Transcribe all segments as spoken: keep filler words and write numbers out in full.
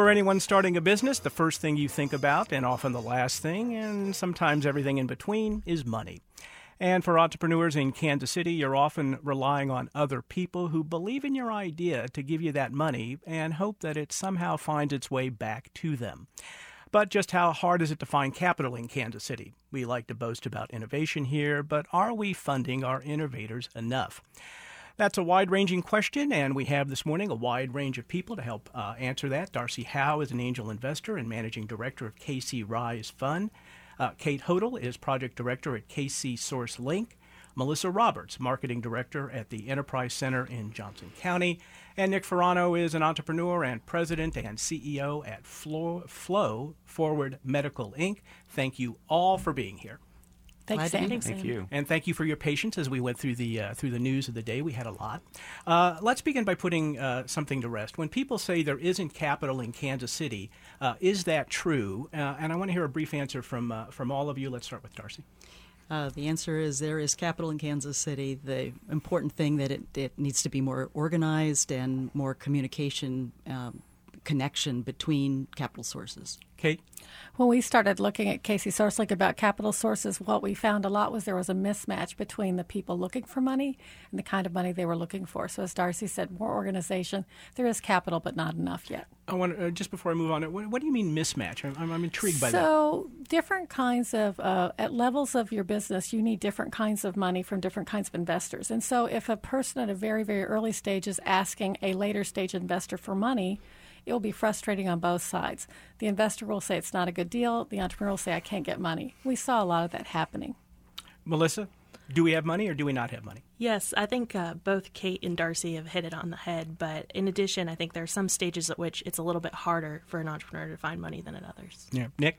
For anyone starting a business, the first thing you think about, and often the last thing, and sometimes everything in between, is money. And for entrepreneurs in Kansas City, you're often relying on other people who believe in your idea to give you that money and hope that it somehow finds its way back to them. But just how hard is it to find capital in Kansas City? We like to boast about innovation here, but are we funding our innovators enough? That's a wide-ranging question, and we have this morning a wide range of people to help uh, answer that. Darcy Howe is an angel investor and managing director of K C Rise Fund. Uh, Kate Hodel is project director at K C Source Link. Melissa Roberts, marketing director at the Enterprise Center in Johnson County. And Nick Ferrano is an entrepreneur and president and C E O at Flow, Flow Forward Medical, Incorporated. Thank you all for being here. Thanks, Sam. Thank you. And thank you for your patience as we went through the uh, through the news of the day. We had a lot. Uh, let's begin by putting uh, something to rest. When people say there isn't capital in Kansas City, uh, is that true? Uh, and I want to hear a brief answer from uh, from all of you. Let's start with Darcy. Uh, the answer is there is capital in Kansas City. The important thing that it, it needs to be more organized and more communication um, connection between capital sources. Kate? When we started looking at K C SourceLink about capital sources, what we found a lot was there was a mismatch between the people looking for money and the kind of money they were looking for. So as Darcy said, more organization. There is capital, but not enough yet. I want uh, just before I move on, what, what do you mean mismatch? I'm, I'm intrigued by so, that. So different kinds of, uh, at levels of your business, you need different kinds of money from different kinds of investors. And so if a person at a very, very early stage is asking a later stage investor for money, it will be frustrating on both sides. The investor will say it's not a good deal. The entrepreneur will say, I can't get money. We saw a lot of that happening. Melissa, do we have money or do we not have money? Yes, I think uh, both Kate and Darcy have hit it on the head. But in addition, I think there are some stages at which it's a little bit harder for an entrepreneur to find money than at others. Yeah. Nick?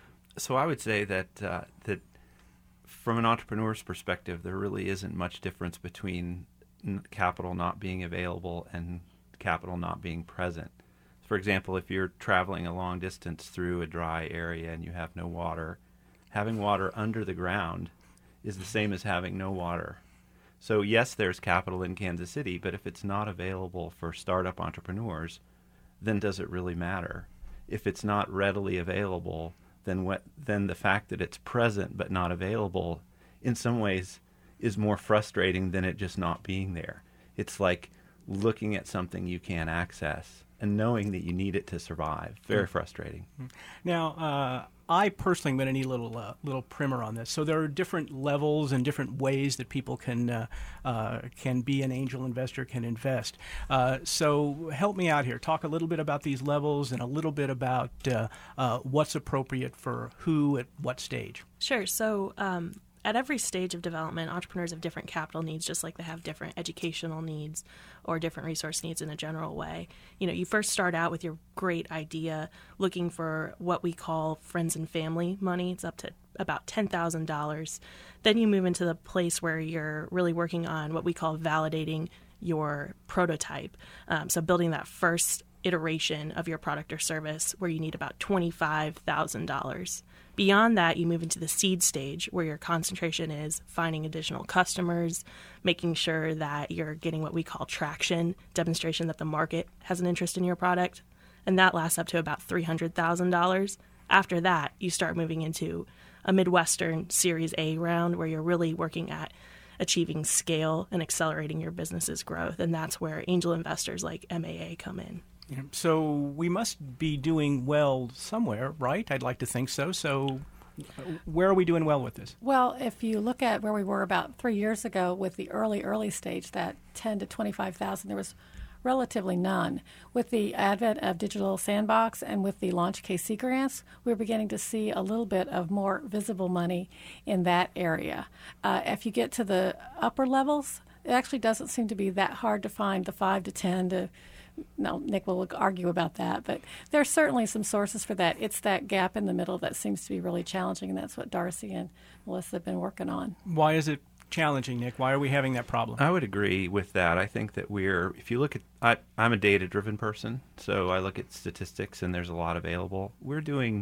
So I would say that uh, that from an entrepreneur's perspective, there really isn't much difference between capital not being available and capital not being present. For example, if you're traveling a long distance through a dry area and you have no water, having water under the ground is the same as having no water. So yes, there's capital in Kansas City, but if it's not available for startup entrepreneurs, then does it really matter? If it's not readily available, then what, then the fact that it's present but not available in some ways is more frustrating than it just not being there. It's like looking at something you can't access and knowing that you need it to survive. Very frustrating. Now, uh, I personally am going to need a little uh, little primer on this. So there are different levels and different ways that people can uh, uh, can be an angel investor, can invest. Uh, so help me out here. Talk a little bit about these levels and a little bit about uh, uh, what's appropriate for who at what stage. Sure. So um, at every stage of development, entrepreneurs have different capital needs, just like they have different educational needs or different resource needs in a general way. You know, you first start out with your great idea, looking for what we call friends and family money. It's up to about ten thousand dollars. Then you move into the place where you're really working on what we call validating your prototype. Um, so building that first iteration of your product or service where you need about twenty-five thousand dollars. Beyond that, you move into the seed stage where your concentration is finding additional customers, making sure that you're getting what we call traction, demonstration that the market has an interest in your product. And that lasts up to about three hundred thousand dollars. After that, you start moving into a Midwestern Series A round where you're really working at achieving scale and accelerating your business's growth. And that's where angel investors like M A A come in. So we must be doing well somewhere, right? I'd like to think so. So where are we doing well with this? Well, if you look at where we were about three years ago with the early, early stage, that ten to twenty-five thousand, there was relatively none. With the advent of Digital Sandbox and with the Launch K C grants, we're beginning to see a little bit of more visible money in that area. Uh, if you get to the upper levels, it actually doesn't seem to be that hard to find the five to ten to No, Nick will argue about that, but there are certainly some sources for that. It's that gap in the middle that seems to be really challenging, and that's what Darcy and Melissa have been working on. Why is it challenging, Nick? Why are we having that problem? I would agree with that. I think that we're, if you look at, I, I'm a data-driven person, so I look at statistics and there's a lot available. We're doing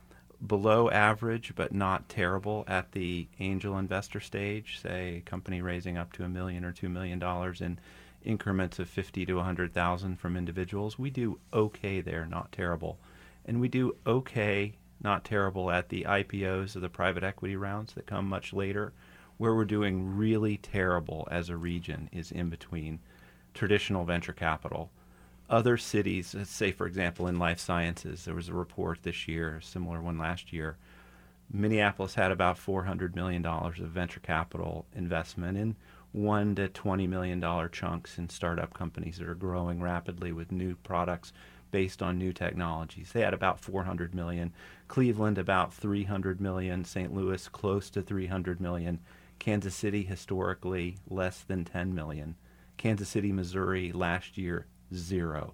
below average, but not terrible at the angel investor stage, say a company raising up to a million or two million dollars in increments of fifty to one hundred thousand from individuals. We do okay there, not terrible. And we do okay, not terrible at the I P Os or the private equity rounds that come much later. Where we're doing really terrible as a region is in between traditional venture capital. Other cities, let's say, for example, in life sciences, there was a report this year, a similar one last year. Minneapolis had about four hundred million dollars of venture capital investment in one to twenty million dollars chunks in startup companies that are growing rapidly with new products based on new technologies. They had about four hundred million dollars. Cleveland, about three hundred million dollars. Saint Louis, close to three hundred million dollars. Kansas City, historically, less than ten million dollars. Kansas City, Missouri, last year, zero.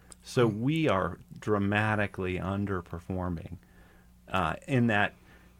So we are dramatically underperforming uh, in that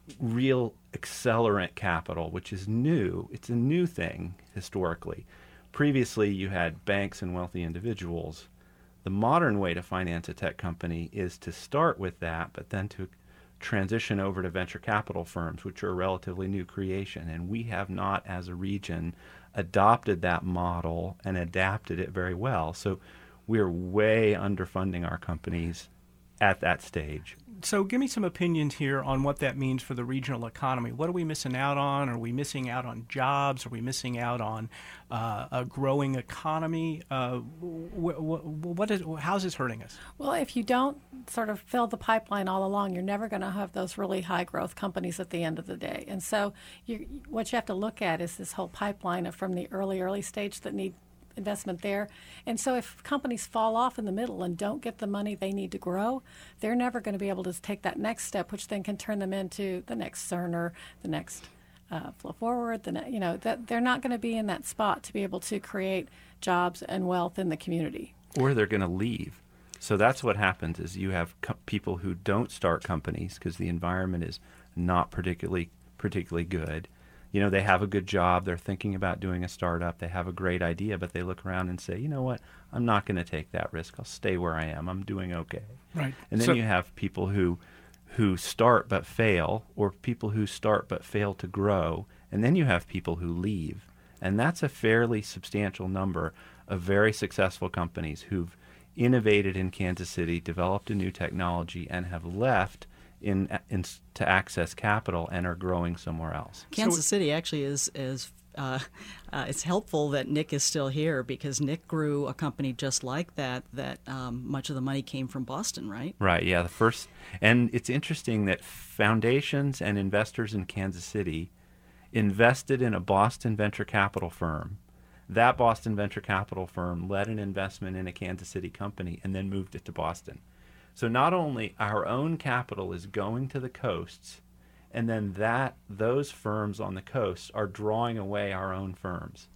real accelerant capital, which is new. It's a new thing historically. Previously, you had banks and wealthy individuals. The modern way to finance a tech company is to start with that, but then to transition over to venture capital firms, which are a relatively new creation. And we have not, as a region, adopted that model and adapted it very well. So we're way underfunding our companies at that stage. So give me some opinions here on what that means for the regional economy. What are we missing out on? Are we missing out on jobs? Are we missing out on uh, a growing economy? Uh, wh- wh- what is, how's this hurting us? Well, if you don't sort of fill the pipeline all along, you're never going to have those really high growth companies at the end of the day. And so you, what you have to look at is this whole pipeline of from the early, early stage that need investment there. And so if companies fall off in the middle and don't get the money they need to grow, they're never going to be able to take that next step, which then can turn them into the next Cerner, the next uh, Flow Forward. The ne- you know that they're not going to be in that spot to be able to create jobs and wealth in the community. Or they're going to leave. So that's what happens is you have co- people who don't start companies because the environment is not particularly particularly good. You know, they have a good job, they're thinking about doing a startup, they have a great idea, but they look around and say, you know what, I'm not going to take that risk. I'll stay where I am. I'm doing okay. Right. And then So- you have people who who start but fail, or people who start but fail to grow, and then you have people who leave. And that's a fairly substantial number of very successful companies who've innovated in Kansas City, developed a new technology, and have left in, in to access capital and are growing somewhere else. Kansas City actually is is uh, uh, it's helpful that Nick is still here because Nick grew a company just like that. That um, much of the money came from Boston, right? Right. Yeah. The first, and it's interesting that foundations and investors in Kansas City invested in a Boston venture capital firm. That Boston venture capital firm led an investment in a Kansas City company and then moved it to Boston. So not only our own capital is going to the coasts, and then that those firms on the coast are drawing away our own firms.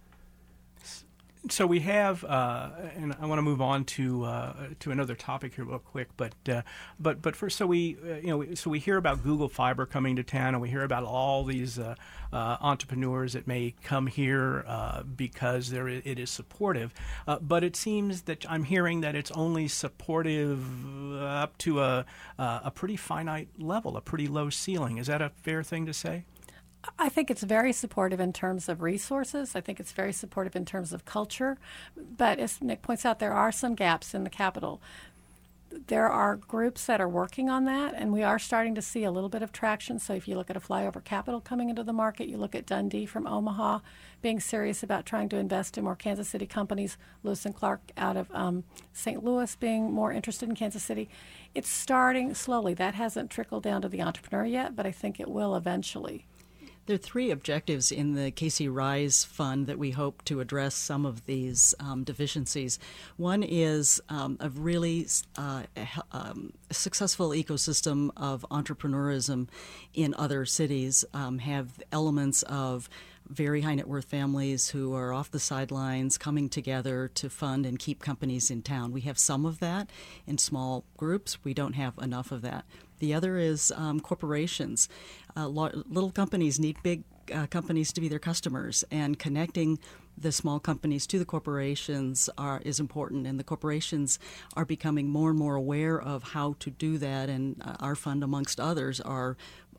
So we have, uh, and I want to move on to uh, to another topic here real quick, but uh, but but first, so we uh, you know so we hear about Google Fiber coming to town, and we hear about all these uh, uh, entrepreneurs that may come here uh, because there I- it is supportive, uh, but it seems that I'm hearing that it's only supportive up to a uh, a pretty finite level, a pretty low ceiling. Is that a fair thing to say? I think it's very supportive in terms of resources. I think it's very supportive in terms of culture. But as Nick points out, there are some gaps in the capital. There are groups that are working on that, and we are starting to see a little bit of traction. So if you look at a Flyover Capital coming into the market, you look at Dundee from Omaha being serious about trying to invest in more Kansas City companies, Lewis and Clark out of um, Saint Louis being more interested in Kansas City. It's starting slowly. That hasn't trickled down to the entrepreneur yet, but I think it will eventually. There are three objectives in the K C Rise Fund that we hope to address some of these um, deficiencies. One is um, a really uh, um, successful ecosystem of entrepreneurism in other cities, um, have elements of very high net worth families who are off the sidelines coming together to fund and keep companies in town. We have some of that in small groups. We don't have enough of that. The other is um, corporations. Uh, lo- little companies need big uh, companies to be their customers, and connecting the small companies to the corporations are, is important, and the corporations are becoming more and more aware of how to do that, and uh, our fund, amongst others, are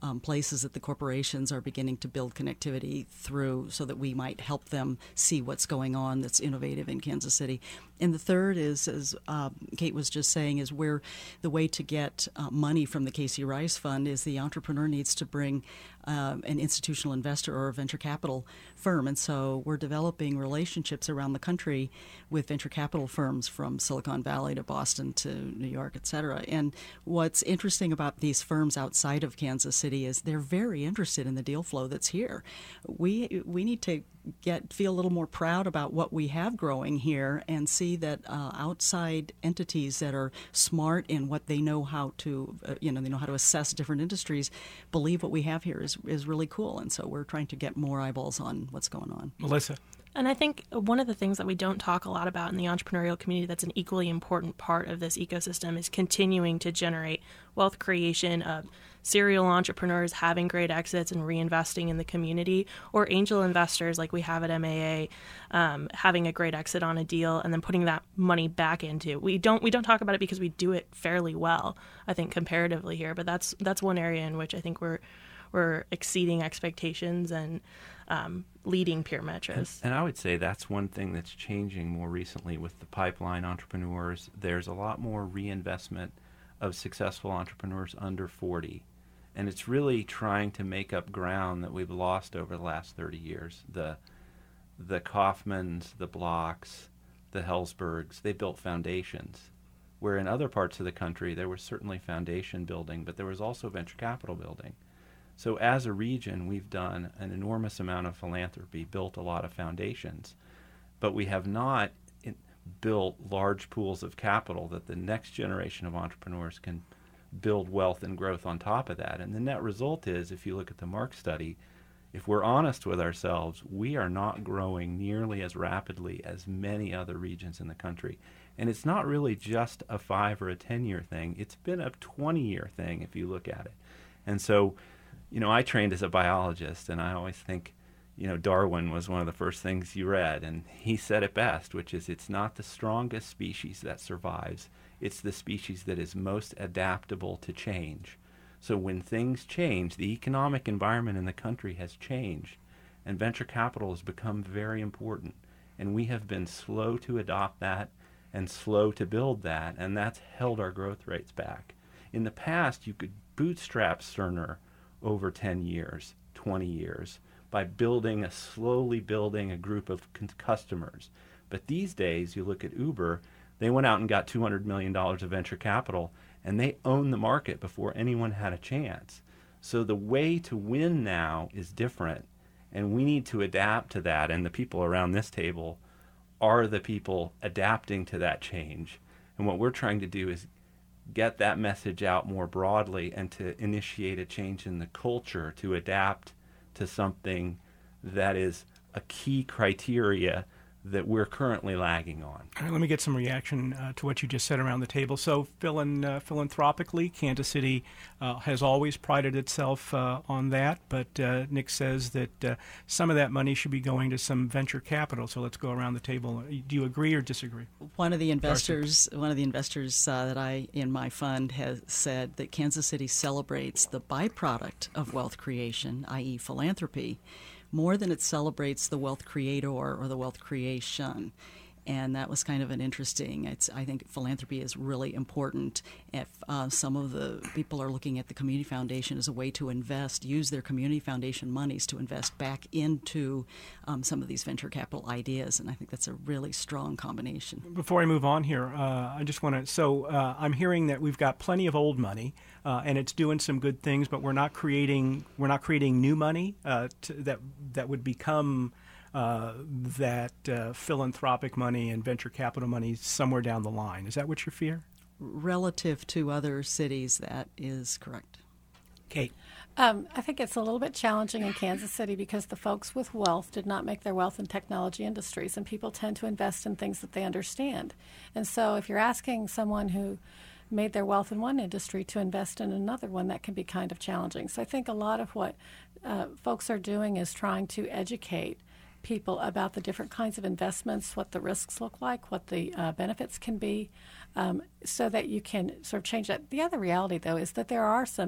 um, places that the corporations are beginning to build connectivity through so that we might help them see what's going on that's innovative in Kansas City. And the third is, as uh, Kate was just saying, is where the way to get uh, money from the K C Rice Fund is the entrepreneur needs to bring uh, an institutional investor or a venture capital firm. And so we're developing relationships around the country with venture capital firms from Silicon Valley to Boston to New York, et cetera. And what's interesting about these firms outside of Kansas City is they're very interested in the deal flow that's here. We we need to get feel a little more proud about what we have growing here and see that uh, outside entities that are smart in what they know how to, uh, you know, they know how to assess different industries, believe what we have here is, is really cool. And so we're trying to get more eyeballs on what's going on. Melissa? And I think one of the things that we don't talk a lot about in the entrepreneurial community that's an equally important part of this ecosystem is continuing to generate wealth creation of serial entrepreneurs having great exits and reinvesting in the community, or angel investors like we have at M A A um, having a great exit on a deal and then putting that money back into it. We don't we don't talk about it because we do it fairly well, I think, comparatively here. But that's that's one area in which I think we're we're exceeding expectations and um, leading peer metrics. And, and I would say that's one thing that's changing more recently with the pipeline entrepreneurs. There's a lot more reinvestment of successful entrepreneurs under forty. And it's really trying to make up ground that we've lost over the last thirty years. The the Kaufmans, the Blocks, the Hellsbergs, they built foundations. Where in other parts of the country there was certainly foundation building, but there was also venture capital building. So as a region, we've done an enormous amount of philanthropy, built a lot of foundations, but we have not in, built large pools of capital that the next generation of entrepreneurs can build wealth and growth on top of that. And the net result is, if you look at the Mark study, if we're honest with ourselves, we are not growing nearly as rapidly as many other regions in the country. And it's not really just a five or a ten-year thing. It's been a twenty-year thing if you look at it. And so, you know, I trained as a biologist, and I always think, you know, Darwin was one of the first things you read, and he said it best, which is it's not the strongest species that survives. It's the species that is most adaptable to change. So when things change, the economic environment in the country has changed, and venture capital has become very important. And we have been slow to adopt that and slow to build that, and that's held our growth rates back. In the past, you could bootstrap Cerner over ten years, twenty years, by building a slowly building a group of c- customers. But these days, you look at Uber, they went out and got two hundred million dollars of venture capital, and they own the market before anyone had a chance. So the way to win now is different, and we need to adapt to that, and the people around this table are the people adapting to that change. And what we're trying to do is get that message out more broadly and to initiate a change in the culture to adapt to something that is a key criteria that we're currently lagging on. All right, let me get some reaction uh, to what you just said around the table. So philin, uh, philanthropically, Kansas City uh, has always prided itself uh, on that, but uh, Nick says that uh, some of that money should be going to some venture capital. So let's go around the table. Do you agree or disagree? One of the investors, Darcy. one of the investors uh, that I in my fund has said that Kansas City celebrates the byproduct of wealth creation, that is, philanthropy, more than it celebrates the wealth creator or the wealth creation. And that was kind of an interesting, it's, I think philanthropy is really important. If uh, some of the people are looking at the Community Foundation as a way to invest, use their Community Foundation monies to invest back into um, some of these venture capital ideas. And I think that's a really strong combination. Before I move on here, uh, I just want to, so uh, I'm hearing that we've got plenty of old money, uh, and it's doing some good things, but we're not creating, we're not creating new money uh, to, that that would become Uh, that uh, philanthropic money and venture capital money somewhere down the line. Is that what you fear? Relative to other cities, that is correct. Kate? Um, I think it's a little bit challenging in Kansas City because the folks with wealth did not make their wealth in technology industries, and people tend to invest in things that they understand. And so if you're asking someone who made their wealth in one industry to invest in another one, that can be kind of challenging. So I think a lot of what uh, folks are doing is trying to educate people about the different kinds of investments, what the risks look like, what the uh, benefits can be, um, so that you can sort of change that. The other reality, though, is that there are some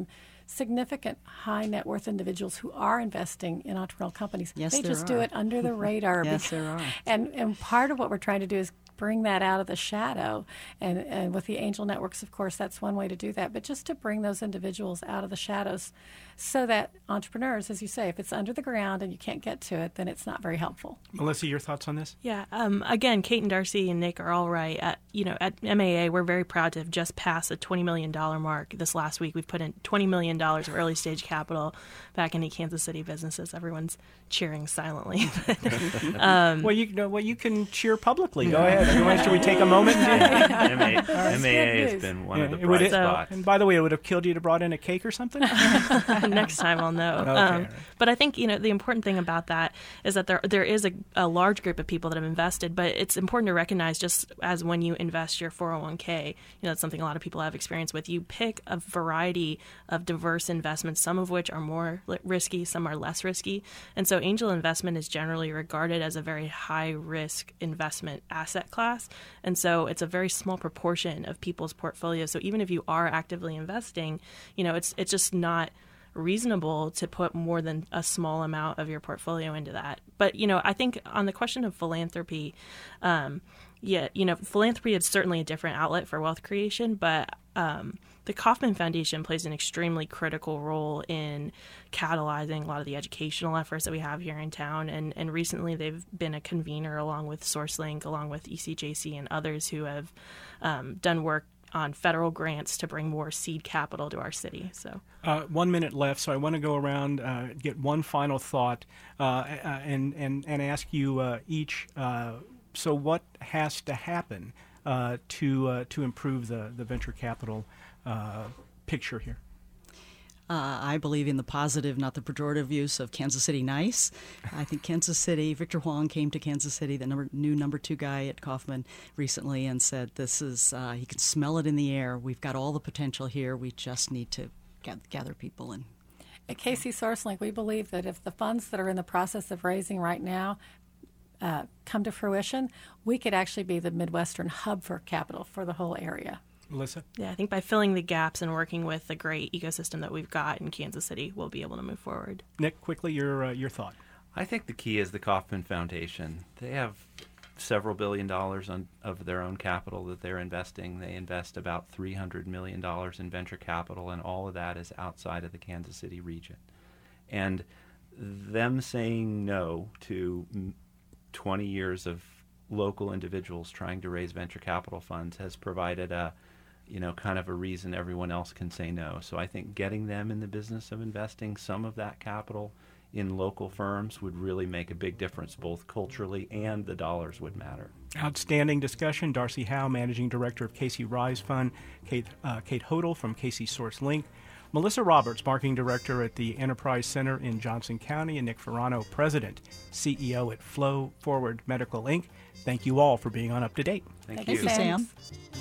significant high net worth individuals who are investing in entrepreneurial companies. Yes, they there just do are. it under the radar. Yes, there are. And, and part of what we're trying to do is bring that out of the shadow. And, and with the angel networks, of course, that's one way to do that. But just to bring those individuals out of the shadows so that entrepreneurs, as you say, if it's under the ground and you can't get to it, then it's not very helpful. Melissa, your thoughts on this? Yeah. Um, again, Kate and Darcy and Nick are all right. At, you know, at M A A, we're very proud to have just passed the twenty million dollars mark this last week. We've put in twenty million dollars of early stage capital back into Kansas City businesses. Everyone's cheering silently. um, well, you know, well, you can cheer publicly. Go ahead. Everyone, should we take a moment? M A A has been one yeah, of the it bright would, spots. And by the way, it would have killed you to brought in a cake or something? Next time I'll know. Okay, um, right. But I think, you know, the important thing about that is that there there is a, a large group of people that have invested, but it's important to recognize, just as when you invest your four oh one k, you know, that's something a lot of people have experience with. You pick a variety of diverse investments, some of which are more risky, some are less risky. And so angel investment is generally regarded as a very high risk investment asset class. And so it's a very small proportion of people's portfolios. So even if you are actively investing, you know, it's it's just not reasonable to put more than a small amount of your portfolio into that. But, you know, I think on the question of philanthropy, um, yeah, you know, philanthropy is certainly a different outlet for wealth creation, but um, the Kauffman Foundation plays an extremely critical role in catalyzing a lot of the educational efforts that we have here in town. And, and recently they've been a convener along with SourceLink, along with E C J C and others who have um, done work on federal grants to bring more seed capital to our city. So, uh, one minute left, so I want to go around, uh, get one final thought, uh, and and and ask you uh, each. Uh, so, what has to happen uh, to uh, to improve the the venture capital uh, picture here? Uh, I believe in the positive, not the pejorative use of Kansas City nice. I think Kansas City, Victor Huang came to Kansas City, the number, new number two guy at Kauffman recently, and said this is, uh, he can smell it in the air. We've got all the potential here. We just need to gather, gather people in. At K C SourceLink, we believe that if the funds that are in the process of raising right now uh, come to fruition, we could actually be the Midwestern hub for capital for the whole area. Melissa? Yeah, I think by filling the gaps and working with the great ecosystem that we've got in Kansas City, we'll be able to move forward. Nick, quickly, your uh, your thought. I think the key is the Kauffman Foundation. They have several billion dollars on, of their own capital that they're investing. They invest about three hundred million dollars in venture capital, and all of that is outside of the Kansas City region. And them saying no to twenty years of local individuals trying to raise venture capital funds has provided a you know, kind of a reason everyone else can say no. So I think getting them in the business of investing some of that capital in local firms would really make a big difference, both culturally and the dollars would matter. Outstanding discussion. Darcy Howe, Managing Director of K C Rise Fund, Kate, uh, Kate Hodel from K C SourceLink, Melissa Roberts, Marketing Director at the Enterprise Center in Johnson County, and Nick Ferrano, President, C E O at Flow Forward Medical Incorporated. Thank you all for being on Up to Date. Thank Thank you. you, Thank you, Sam. Sam.